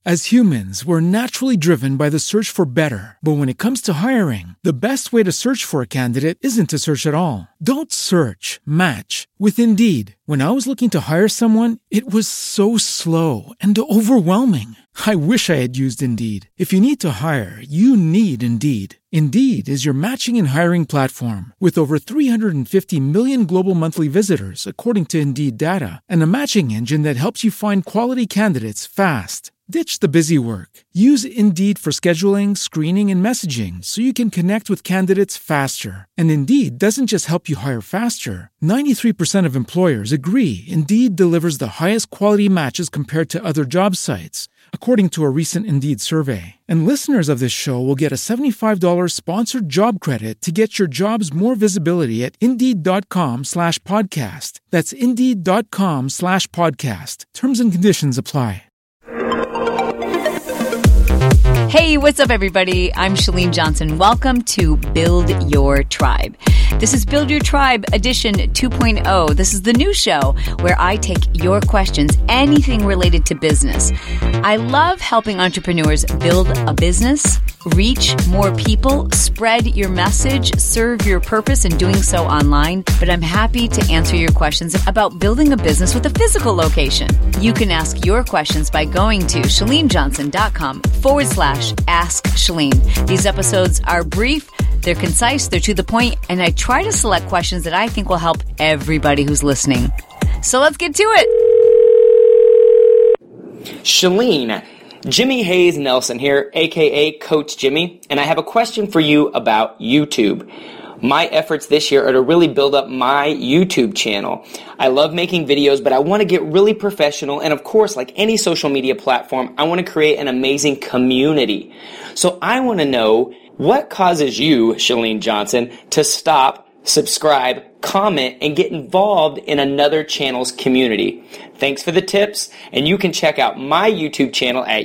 As humans, we're naturally driven by the search for better. But when it comes to hiring, the best way to search for a candidate isn't to search at all. Don't search, match with Indeed. When I was looking to hire someone, it was so slow and overwhelming. I wish I had used Indeed. If you need to hire, you need Indeed. Indeed is your matching and hiring platform with over 350 million global monthly visitors, according to Indeed data, and a matching engine that helps you find quality candidates fast. Ditch the busy work. Use Indeed for scheduling, screening, and messaging so you can connect with candidates faster. And Indeed doesn't just help you hire faster. 93% of employers agree Indeed delivers the highest quality matches compared to other job sites, according to a recent Indeed survey. And listeners of this show will get a $75 sponsored job credit to get your jobs more visibility at Indeed.com/podcast. That's Indeed.com/podcast. Terms and conditions apply. Hey, what's up, everybody? I'm Chalene Johnson. Welcome to Build Your Tribe. This is Build Your Tribe edition 2.0. This is the new show where I take your questions, anything related to business. I love helping entrepreneurs build a business, reach more people, spread your message, serve your purpose, and doing so online. But I'm happy to answer your questions about building a business with a physical location. You can ask your questions by going to ChaleneJohnson.com/Ask Chalene. These episodes are brief, they're concise, they're to the point, and I try to select questions that I think will help everybody who's listening. So let's get to it. Chalene, Jimmy Hayes Nelson here, aka Coach Jimmy, and I have a question for you about YouTube. My efforts this year are to really build up my YouTube channel. I love making videos, but I want to get really professional. And of course, like any social media platform, I want to create an amazing community. So I want to know, what causes you, Chalene Johnson, to stop, subscribe, comment, and get involved in another channel's community? Thanks for the tips. And you can check out my YouTube channel at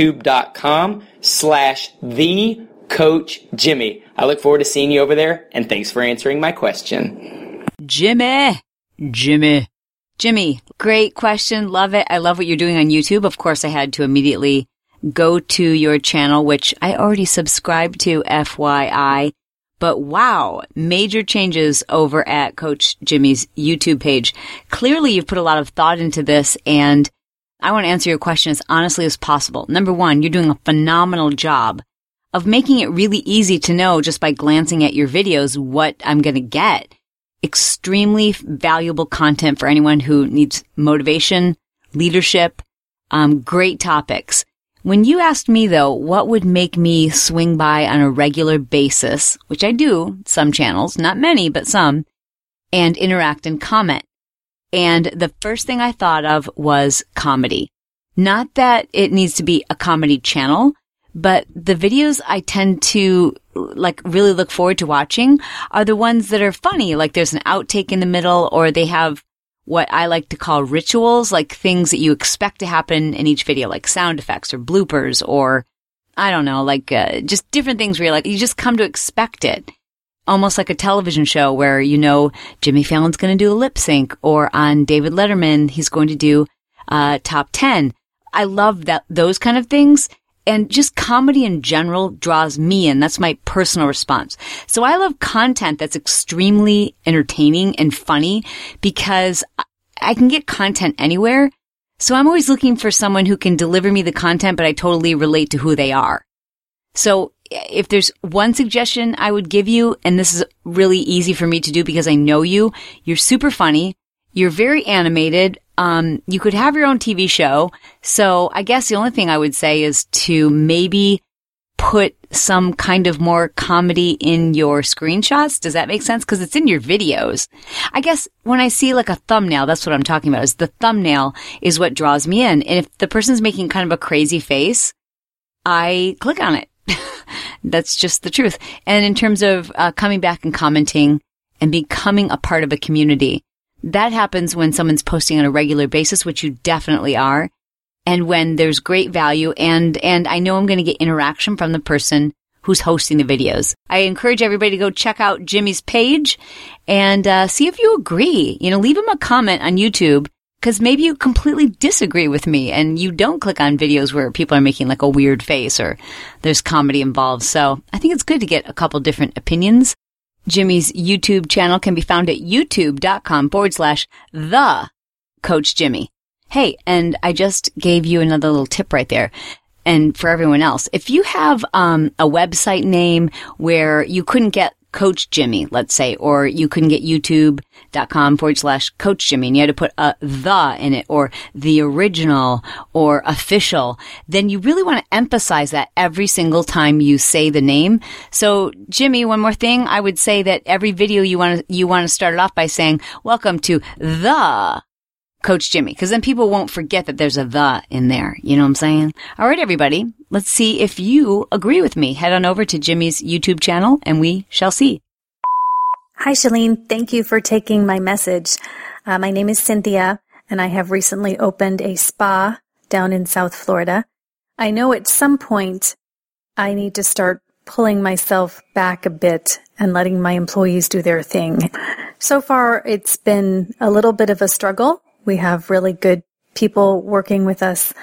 youtube.com/TheCoachJimmy. I look forward to seeing you over there, and thanks for answering my question. Jimmy, great question. Love it. I love what you're doing on YouTube. Of course, I had to immediately go to your channel, which I already subscribed to, FYI. But wow, major changes over at Coach Jimmy's YouTube page. Clearly, you've put a lot of thought into this, and I want to answer your question as honestly as possible. Number one, you're doing a phenomenal job of making it really easy to know just by glancing at your videos what I'm going to get. Extremely valuable content for anyone who needs motivation, leadership, great topics. When you asked me, though, what would make me swing by on a regular basis, which I do, some channels, not many, but some, and interact and comment. And the first thing I thought of was comedy. Not that it needs to be a comedy channel, but the videos I tend to really look forward to watching are the ones that are funny, like there's an outtake in the middle, or they have what I like to call rituals, like things that you expect to happen in each video, like sound effects or bloopers, or I don't know, just different things where you just come to expect it. Almost like a television show where Jimmy Fallon's going to do a lip sync, or on David Letterman, he's going to do top 10. I love those kind of things. And just comedy in general draws me in. That's my personal response. So I love content that's extremely entertaining and funny because I can get content anywhere. So I'm always looking for someone who can deliver me the content, but I totally relate to who they are. So if there's one suggestion I would give you, and this is really easy for me to do because I know you're super funny. You're very animated. You could have your own TV show. So I guess the only thing I would say is to maybe put some kind of more comedy in your screenshots. Does that make sense? Because it's in your videos. I guess when I see like a thumbnail, that's what I'm talking about, is the thumbnail is what draws me in. And if the person's making kind of a crazy face, I click on it. That's just the truth. And in terms of coming back and commenting and becoming a part of a community, that happens when someone's posting on a regular basis, which you definitely are. And when there's great value and I know I'm going to get interaction from the person who's hosting the videos. I encourage everybody to go check out Jimmy's page and see if you agree. Leave him a comment on YouTube Because maybe you completely disagree with me and you don't click on videos where people are making like a weird face or there's comedy involved. So I think it's good to get a couple different opinions. Jimmy's YouTube channel can be found at youtube.com/the Coach Jimmy. Hey, and I just gave you another little tip right there. And for everyone else, if you have a website name where you couldn't get Coach Jimmy, let's say, or you couldn't get youtube.com/Coach Jimmy and you had to put a the in it or the original or official, then you really want to emphasize that every single time you say the name. So Jimmy, one more thing, I would say that every video you want to start it off by saying, welcome to the Coach Jimmy, because then people won't forget that there's a the in there. You know what I'm saying? All right, everybody. Let's see if you agree with me. Head on over to Jimmy's YouTube channel and we shall see. Hi, Chalene. Thank you for taking my message. My name is Cynthia, and I have recently opened a spa down in South Florida. I know at some point I need to start pulling myself back a bit and letting my employees do their thing. So far, it's been a little bit of a struggle. We have really good people working with us.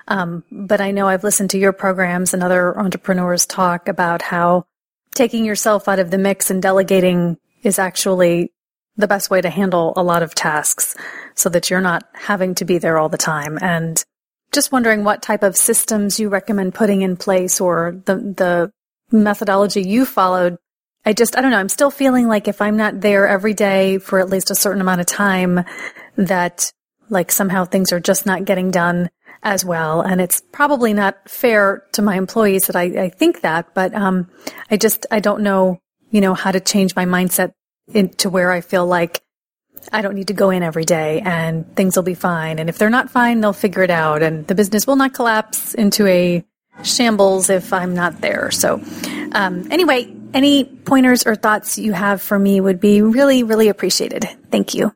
But I know I've listened to your programs and other entrepreneurs talk about how taking yourself out of the mix and delegating is actually the best way to handle a lot of tasks so that you're not having to be there all the time. And just wondering what type of systems you recommend putting in place or the methodology you followed. I don't know. I'm still feeling like if I'm not there every day for at least a certain amount of time, that like somehow things are just not getting done as well. And it's probably not fair to my employees that I think that, but I don't know, how to change my mindset into where I feel like I don't need to go in every day and things will be fine. And if they're not fine, they'll figure it out and the business will not collapse into a shambles if I'm not there. So anyway, any pointers or thoughts you have for me would be really, really appreciated. Thank you.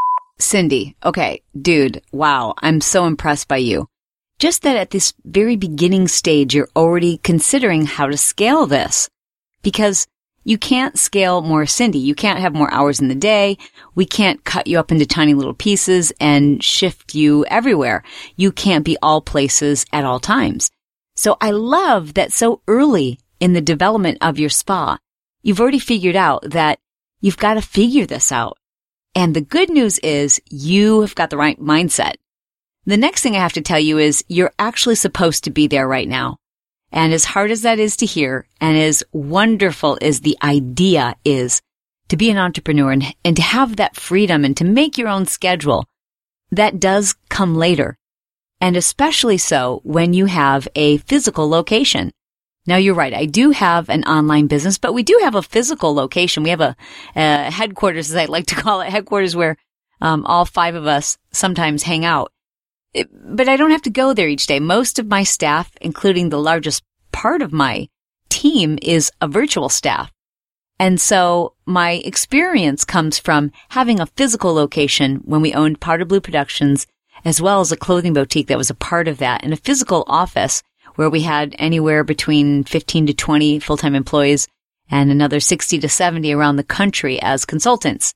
Cindy, okay, dude, wow, I'm so impressed by you. Just that at this very beginning stage, you're already considering how to scale this. Because you can't scale more Cindy. You can't have more hours in the day. We can't cut you up into tiny little pieces and shift you everywhere. You can't be all places at all times. So I love that so early in the development of your spa, you've already figured out that you've got to figure this out. And the good news is you have got the right mindset. The next thing I have to tell you is you're actually supposed to be there right now. And as hard as that is to hear, and as wonderful as the idea is to be an entrepreneur and to have that freedom and to make your own schedule, that does come later. And especially so when you have a physical location. Now, you're right. I do have an online business, but we do have a physical location. We have a headquarters, as I like to call it, headquarters where all five of us sometimes hang out. But I don't have to go there each day. Most of my staff, including the largest part of my team, is a virtual staff. And so my experience comes from having a physical location when we owned Powder Blue Productions, as well as a clothing boutique that was a part of that, and a physical office where we had anywhere between 15 to 20 full-time employees and another 60 to 70 around the country as consultants.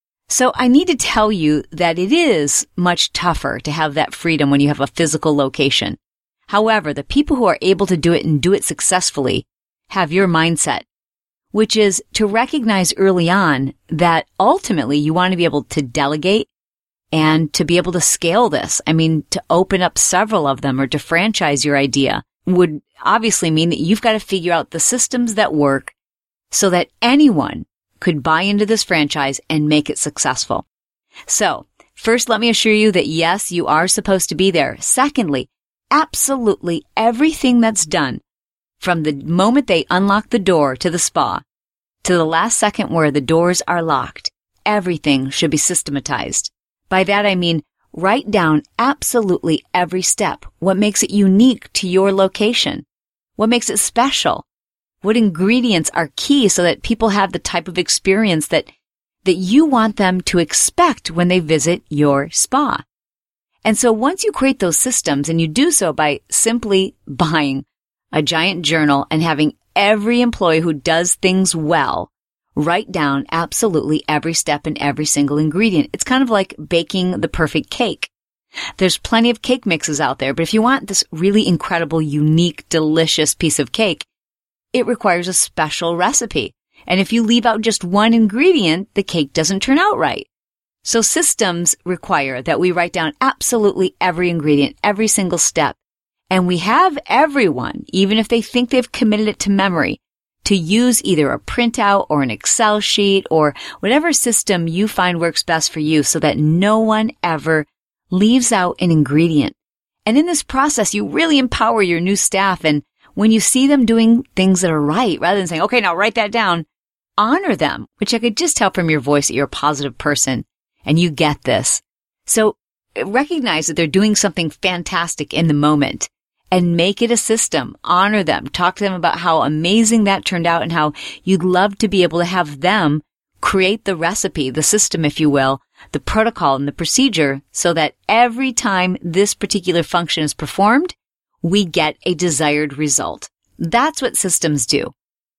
So I need to tell you that it is much tougher to have that freedom when you have a physical location. However, the people who are able to do it and do it successfully have your mindset, which is to recognize early on that ultimately you want to be able to delegate and to be able to scale this. I mean, to open up several of them or to franchise your idea would obviously mean that you've got to figure out the systems that work so that anyone could buy into this franchise and make it successful. So, first, let me assure you that yes, you are supposed to be there. Secondly, absolutely everything that's done from the moment they unlock the door to the spa to the last second where the doors are locked, everything should be systematized. By that I mean write down absolutely every step. What makes it unique to your location? What makes it special? What ingredients are key so that people have the type of experience that you want them to expect when they visit your spa? And so once you create those systems, and you do so by simply buying a giant journal and having every employee who does things well write down absolutely every step and every single ingredient. It's kind of like baking the perfect cake. There's plenty of cake mixes out there, but if you want this really incredible, unique, delicious piece of cake, it requires a special recipe. And if you leave out just one ingredient, the cake doesn't turn out right. So systems require that we write down absolutely every ingredient, every single step. And we have everyone, even if they think they've committed it to memory, to use either a printout or an Excel sheet or whatever system you find works best for you so that no one ever leaves out an ingredient. And in this process, you really empower your new staff. And when you see them doing things that are right, rather than saying, okay, now write that down, honor them, which I could just tell from your voice that you're a positive person and you get this. So recognize that they're doing something fantastic in the moment and make it a system. Honor them. Talk to them about how amazing that turned out and how you'd love to be able to have them create the recipe, the system, if you will, the protocol and the procedure so that every time this particular function is performed, we get a desired result. That's what systems do.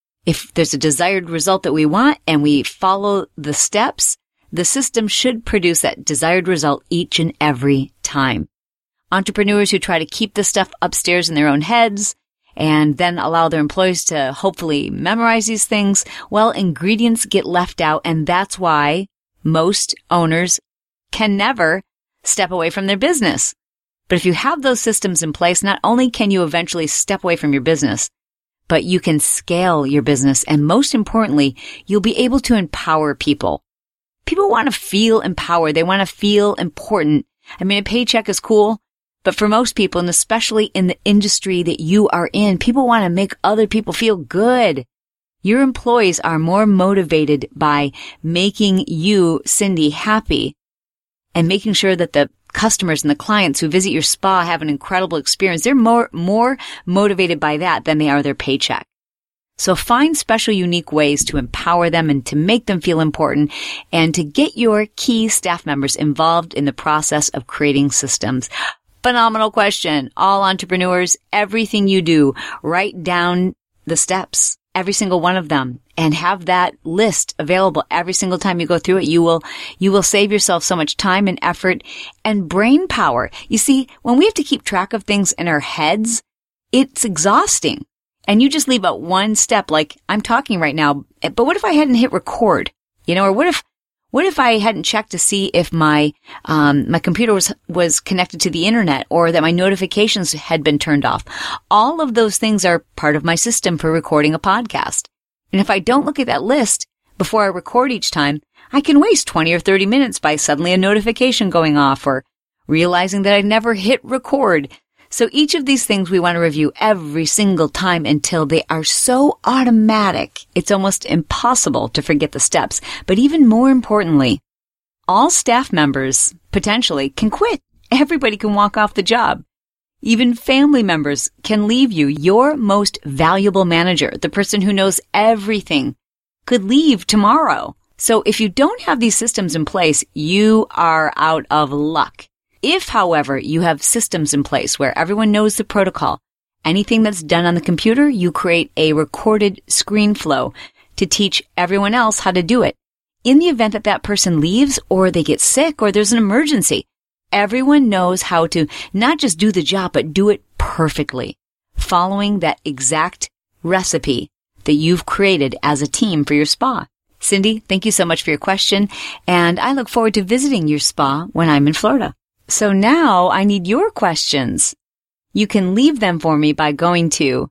If there's a desired result that we want and we follow the steps, the system should produce that desired result each and every time. Entrepreneurs who try to keep this stuff upstairs in their own heads and then allow their employees to hopefully memorize these things, well, ingredients get left out, and that's why most owners can never step away from their business. But if you have those systems in place, not only can you eventually step away from your business, but you can scale your business, and most importantly, you'll be able to empower people. People want to feel empowered. They want to feel important. I mean, a paycheck is cool, but for most people, and especially in the industry that you are in, people want to make other people feel good. Your employees are more motivated by making you, Cindy, happy and making sure that the customers and the clients who visit your spa have an incredible experience. They're more motivated by that than they are their paycheck. So find special, unique ways to empower them and to make them feel important and to get your key staff members involved in the process of creating systems. Phenomenal question. All entrepreneurs, everything you do, write down the steps, every single one of them, and have that list available every single time you go through it. You will save yourself so much time and effort and brain power. You see, when we have to keep track of things in our heads, it's exhausting. And you just leave out one step, like I'm talking right now, but what if I hadn't hit record? Or what if I hadn't checked to see if my computer was connected to the internet or that my notifications had been turned off? All of those things are part of my system for recording a podcast. And if I don't look at that list before I record each time, I can waste 20 or 30 minutes by suddenly a notification going off or realizing that I never hit record. So each of these things we want to review every single time until they are so automatic, it's almost impossible to forget the steps. But even more importantly, all staff members potentially can quit. Everybody can walk off the job. Even family members can leave you. Your most valuable manager, the person who knows everything, could leave tomorrow. So if you don't have these systems in place, you are out of luck. If, however, you have systems in place where everyone knows the protocol, anything that's done on the computer, you create a recorded screen flow to teach everyone else how to do it. In the event that that person leaves or they get sick or there's an emergency, everyone knows how to not just do the job, but do it perfectly, following that exact recipe that you've created as a team for your spa. Cindy, thank you so much for your question, and I look forward to visiting your spa when I'm in Florida. So now I need your questions. You can leave them for me by going to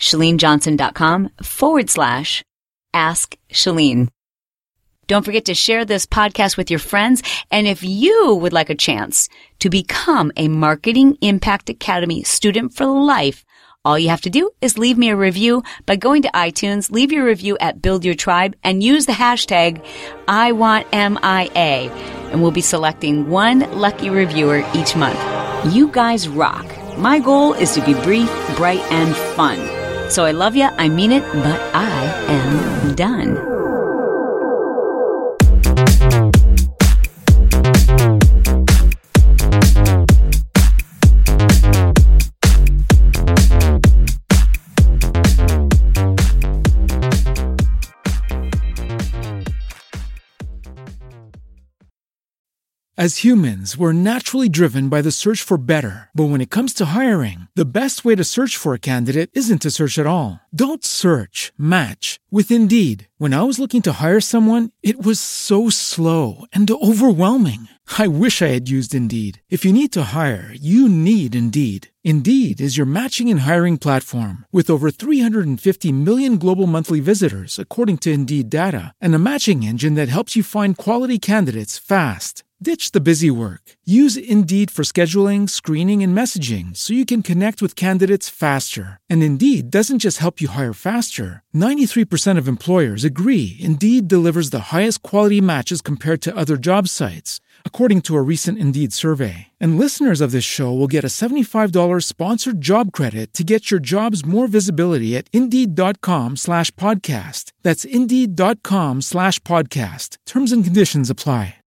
ChaleneJohnson.com/Ask Chalene. Don't forget to share this podcast with your friends. And if you would like a chance to become a Marketing Impact Academy student for life, all you have to do is leave me a review by going to iTunes, leave your review at Build Your Tribe, and use the hashtag #IWantMIA. And we'll be selecting one lucky reviewer each month. You guys rock. My goal is to be brief, bright, and fun. So I love you, I mean it, but I am done. As humans, we're naturally driven by the search for better. But when it comes to hiring, the best way to search for a candidate isn't to search at all. Don't search, match with Indeed. When I was looking to hire someone, it was so slow and overwhelming. I wish I had used Indeed. If you need to hire, you need Indeed. Indeed is your matching and hiring platform with over 350 million global monthly visitors, according to Indeed data, and a matching engine that helps you find quality candidates fast. Ditch the busy work. Use Indeed for scheduling, screening, and messaging so you can connect with candidates faster. And Indeed doesn't just help you hire faster. 93% of employers agree Indeed delivers the highest quality matches compared to other job sites, according to a recent Indeed survey. And listeners of this show will get a $75 sponsored job credit to get your jobs more visibility at Indeed.com/podcast. That's Indeed.com/podcast. Terms and conditions apply.